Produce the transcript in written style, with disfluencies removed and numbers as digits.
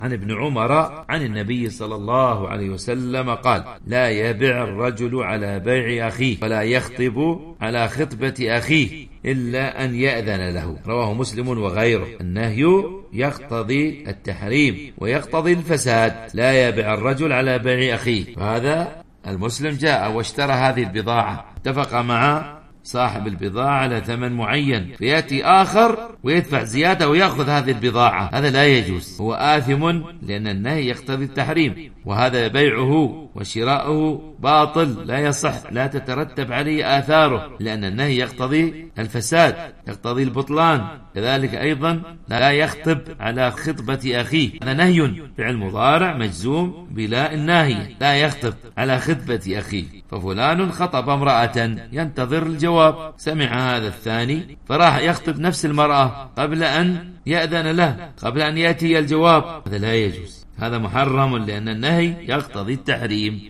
عن ابن عمر عن النبي صلى الله عليه وسلم قال: لا يبع الرجل على بيع أخيه ولا يخطب على خطبة أخيه إلا أن يأذن له. رواه مسلم وغيره. النهي يقتضي التحريم ويقتضي الفساد. لا يبع الرجل على بيع أخيه. وهذا المسلم جاء واشترى هذه البضاعة، اتفق مع صاحب البضاعة على ثمن معين، فيأتي آخر ويدفع زيادة ويأخذ هذه البضاعة، هذا لا يجوز، هو آثم، لأن النهي يقتضي التحريم، وهذا بيعه وشراؤه باطل لا يصح، لا تترتب عليه آثاره، لأن النهي يقتضي الفساد، يقتضي البطلان. كذلك أيضا لا يخطب على خطبة أخيه، هذا نهي، فعل مضارع مجزوم بلا الناهية، لا يخطب على خطبة أخيه. ففلان خطب امرأة ينتظر الجواب، سمع هذا الثاني فراح يخطب نفس المرأة قبل أن يأذن له، قبل أن يأتي الجواب، هذا لا يجوز، هذا محرم، لأن النهي يقتضي التحريم.